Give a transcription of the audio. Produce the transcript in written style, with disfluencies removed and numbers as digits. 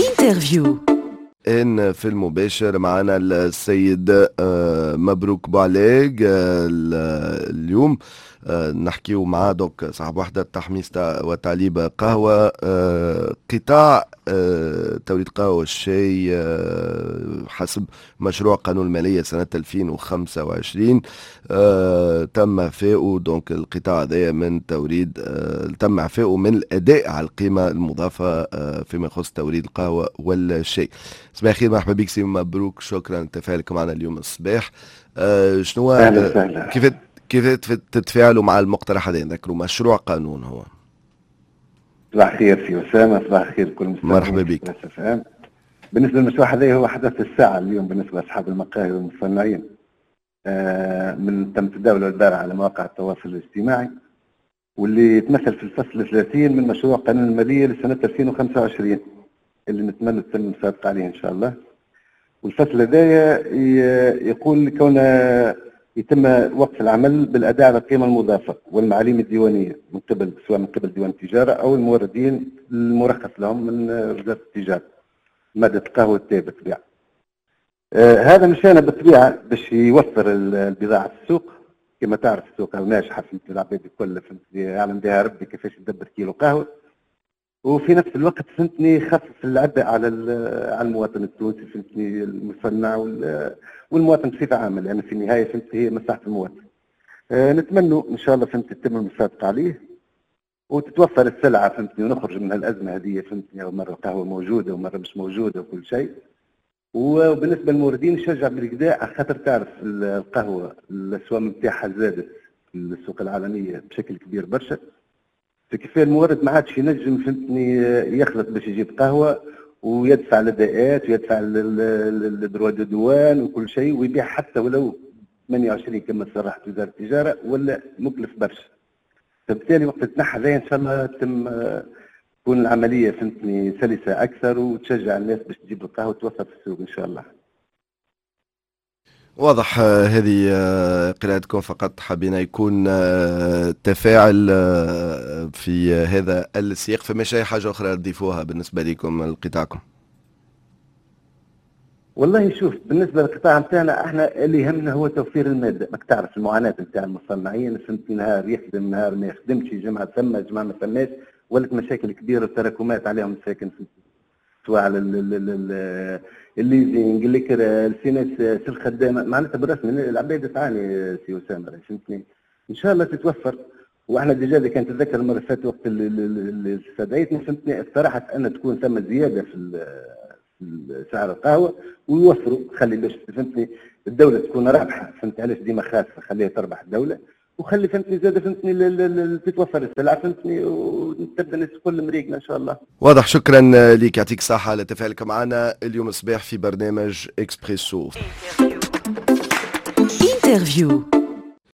انترفيو. إن في المباشر معنا السيد مبروك بوعلاق اليوم نحكيو معاه دوك صاحب وحدة تحميص وتعليب قهوة قطاع توريد قهوة والشاي حسب مشروع قانون المالية سنة 2025 تم إعفائه دونك القطاع هذا من توريد تم إعفائه من الأداء على القيمة المضافة فيما يخص توريد القهوة والشاي. صباح الخير، مرحبا بك سي مبروك، شكرا لتفاعلك معنا اليوم الصباح. شنو كيف تتفاعلوا مع المقترح هذا؟ نذكروا مشروع قانون هو. صباح الخير سي أسامة، صباح الخير كل مستمعين. مرحبا بك. بالنسبة للمشروع هذا هو حدث الساعة اليوم بالنسبة لأصحاب المقاهي والمصنعين. من تم تداوله البارح على مواقع التواصل الاجتماعي، واللي يتمثل في الفصل 30 من مشروع قانون المالية لسنة 2025 اللي نتمنى تتم المسابقة عليه إن شاء الله. والفصل هذا يقول كون يتم وقف العمل بالأداء على القيمة المضافة والمعاليم الديوانية من قبل سواء من قبل ديوان التجارة أو الموردين المرخص لهم من وزارة التجارة مادة القهوة والتاي بالطبيعة. هذا مشان بالطبيعة باش يوفر البضاعة في السوق. كما تعرف السوق ناجحة في العباد الكل، يعلم بها ربي كيفاش يدبر كيلو قهوة، وفي نفس الوقت فهمتني يخفف العبء على المواطن التونسي، فهمتني المصنع والمواطن بصفة عامة، لأن يعني في النهاية فهمتني هي مصلحة المواطن. نتمنى إن شاء الله فهمتني تتم المسابقة عليه وتتوفر السلعة فهمتني ونخرج من الأزمة هذه فهمتني، مرة القهوة موجودة ومرة مش موجودة وكل شيء. وبالنسبة للموردين نشجع بالكدا، خاطر تعرف القهوة الأسواق نتاعها زادت في السوق العالمية بشكل كبير برشا، فكيف المورد ما عادش ينجم فهمتني يخلط باش يجيب قهوة ويدفع الأداءات ويدفع الدروا دو دوان وكل شيء ويبيع حتى ولو 28 كما صرحت وزارة التجارة، ولا مكلف برشا. فبالتالي وقت تنحى زي ان شاء الله تكون العملية فهمتني سلسة أكثر وتشجع الناس باش تجيب القهوة وتوفر في السوق إن شاء الله. واضح. هذه قراءتكم، فقط حبينا يكون تفاعل في هذا السياق. فماش أي حاجة أخرى تضيفوها بالنسبة لكم لقطاعكم؟ والله شوف، بالنسبة للقطاع نتاعنا احنا اللي يهمنا هو توفير المادة. ماك تعرف المعاناة نتاع المصنعين، فهمتني نهار يخدم نهار ما يخدمش، جمعة ثم جمعة ما ثماش، ولت مشاكل كبيرة وتراكمات عليهم ساكن سواء على الليزينج اللي السيناس في الخدامة، معناتها بالرسم العباد تعاني سي أسامة فهمتني. إن شاء الله تتوفر. واحنا ديجا كان تتذكر المرة اللي فاتت وقت اللي استدعيتني فهمتني اقترحت أن تكون ثم زيادة في سعر القهوة ويوفروا، خلي باش فهمتني الدولة تكون رابحة، فهمت علاش ديما خاسة، خليها تربح الدولة، وخلي فهمتني زاد فهمتني تتوفر السلعة فهمتني وتبدا الناس الكل مريقنا ان شاء الله. واضح. شكرا لك، يعطيك الصحة على تفاعلك معنا اليوم الصباح في برنامج اكسبريسو. انترفيو.